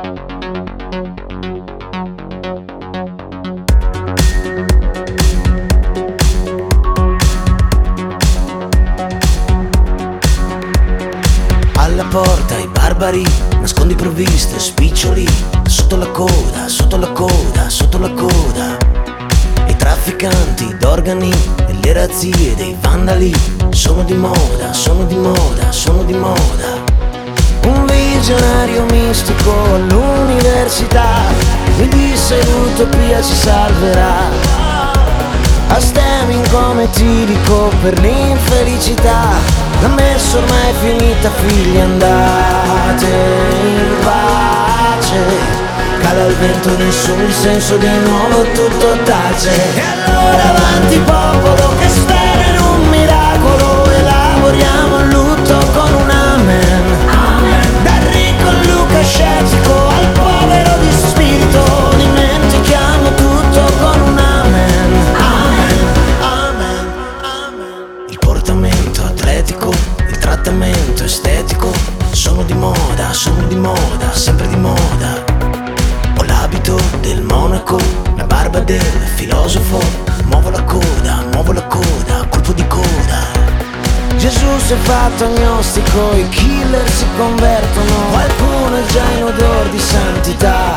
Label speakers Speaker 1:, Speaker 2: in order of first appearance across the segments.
Speaker 1: Alla porta i barbari, nascondi provviste, spiccioli, sotto la coda, sotto la coda, sotto la coda. I trafficanti d'organi e le razzie dei vandali sono di moda, sono di moda, sono di moda. Un visionario mistico all'università mi disse l'utopia ci salverà. A stemming come tirico per l'infelicità, l'ha messo ormai finita, figli andate in pace. Cala il vento, nessun dissenso, di nuovo tutto tace. E allora avanti popolo che spera in un miracolo, elaboriamo il lutto con un amen. Dal ricco lucascetico al povero di spirito, dimentichiamo tutto con un amen. Amen, amen. Il portamento atletico, il trattamento estetico sono di moda, sempre di moda. Ho l'abito del monaco, la barba del filosofo, muovo la coda, colpo di coda. Gesù si è fatto agnostico, i killer si convertono, qualcuno è già in odor di santità.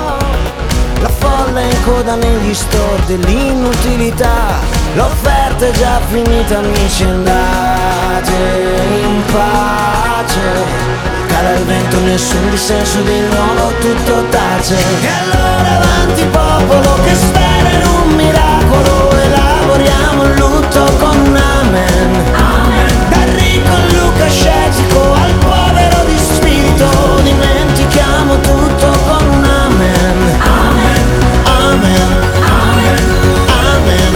Speaker 1: La folla è in coda negli store dell'inutilità, l'offerta è già finita, amici, andate in pace. Cala il vento, nessun dissenso, di nuovo tutto tace. E allora avanti popolo che spera in un miracolo, elaboriamo il lutto con un amen. Dal ricco lucascetico al povero di spirito, dimentichiamo tutto con un amen. Amen, amen, amen,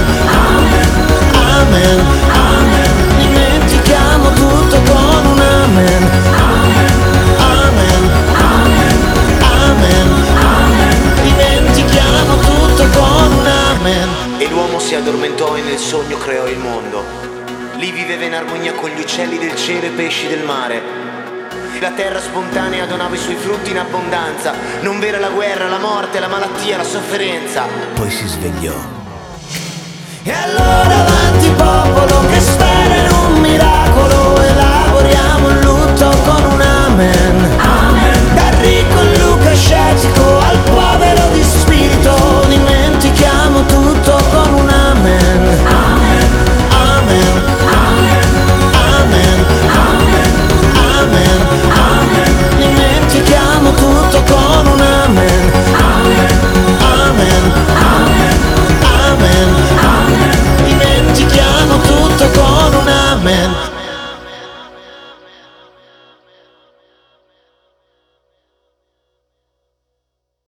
Speaker 1: amen, amen. Dimentichiamo tutto con un amen. Amen, amen, amen. Dimentichiamo tutto con un amen.
Speaker 2: E l'uomo si addormentò e nel sogno creò il mondo. Lì viveva in armonia con gli uccelli del cielo e i pesci del mare. La terra spontanea donava i suoi frutti in abbondanza. Non v'era la guerra, la morte, la malattia, la sofferenza.
Speaker 1: Poi si svegliò.
Speaker 3: E allora avanti popolo che spera in un miracolo, elaboriamo il lutto con un amen.